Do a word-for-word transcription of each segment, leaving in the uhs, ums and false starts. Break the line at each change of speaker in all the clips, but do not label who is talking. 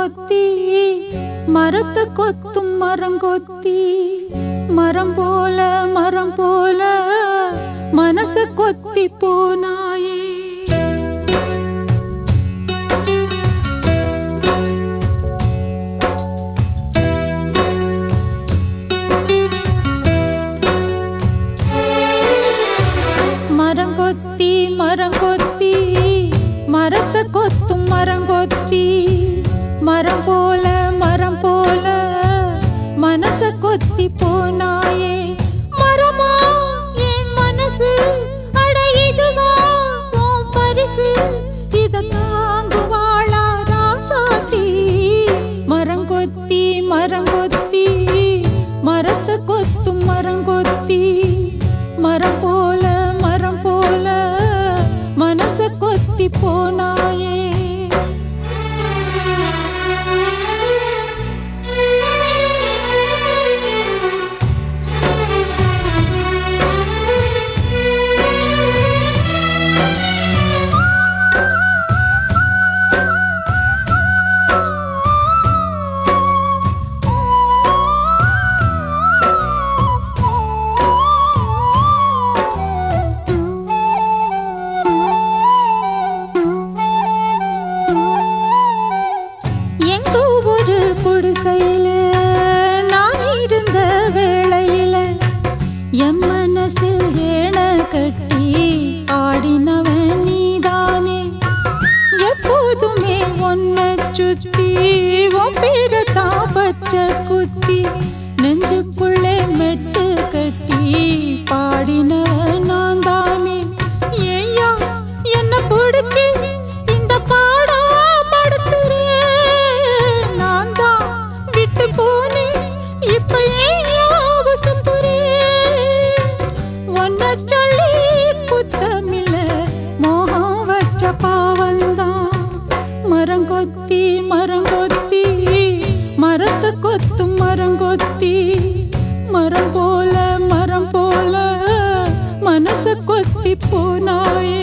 மரங்கொத்தி மரத்தை கொத்தும் மரங்கொத்தி மரம் போல மரம் போல மனச கொத்தி போனாயே. மரங்கொத்தி மரங்கொத்தி மரத்தை கொத்தும் மரங்கொத்தி மரம் போல மரம் போல மனச கொத்தி போனாயே. மரமா என் மனசு அட இதுவா உன் பரிசு இத தாங்குவாளா ராசாத்தி. மரங்கொத்தி மரங்கொத்தி மரத்தை கொத்தும் மரங்கொத்தி மரம் போல மரம் போல மனச கொத்தி போனாயே. என் மனசில் ஏன கட்டி ஆடினவன் நீதானே. எப்போதுமே ஒன்ன சுத்தி உன் பேரத்தா பச்சை குத்தி நெஞ்சுக்குள்ளே மெட்டு கட்டி பாடினவன் நான் தானே. ஏயா என்ன பிடிச்சி இந்த பாடா படுத்துறேன். நான் தான் விட்டு போனேன் இப்ப ஏன் சொல்லி புத்தமில்ல மோகம் வச்ச பாவந்தான். மரங்கொத்தி மரங்கொத்தி மரத்தை கொத்தும் மரங்கொத்தி மரம் போல மரம் போல மனச கொத்தி போனாயே.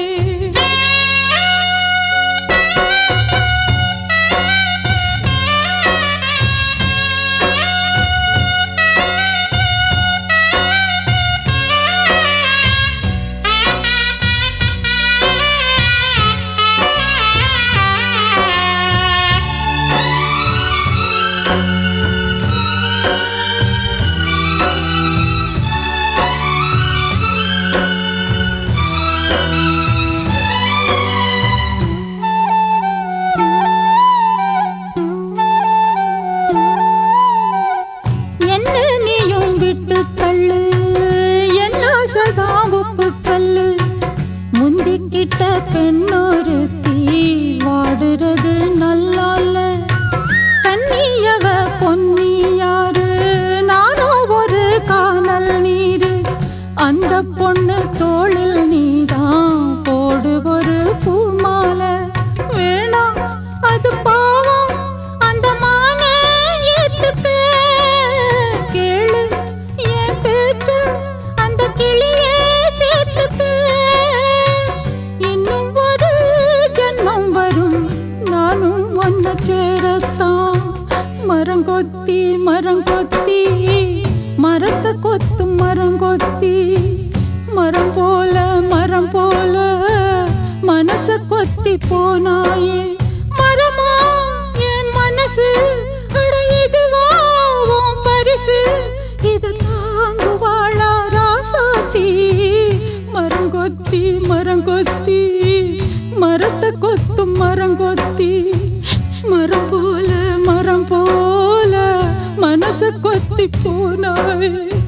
முந்திக்கிட்ட பெண்ணொருத்தி வாடுறது நல்லால. கண்ணியவ பொன்னியாரு நானோ ஒரு காணல் நீரு. அந்த பொண்ணு தோளில் நீதான் போடு ஒரு பூமால. வேணாம் அது பாவம் அந்த மான ஏத்துக்கு. கேளு என் பேச்சு அந்த கிளியே சேர்த்துக்கு. சேரத்தான் மரங்கொத்தி மரங்கொத்தி மரத்தை கொத்தும் மரங்கொத்தி மரம் போல மரம் போல மனச கொத்தி போனாயே. மரமா என் மனசு அட இதுவா உன் பரிசு இத தாங்குவாளா ராசாத்தி. மரங்கொத்தி மரங்கொத்தி மரத்தை கொத்தும் மரங்கொத்தி மரம் போல மரம் போல மனச கொத்தி போனாயே.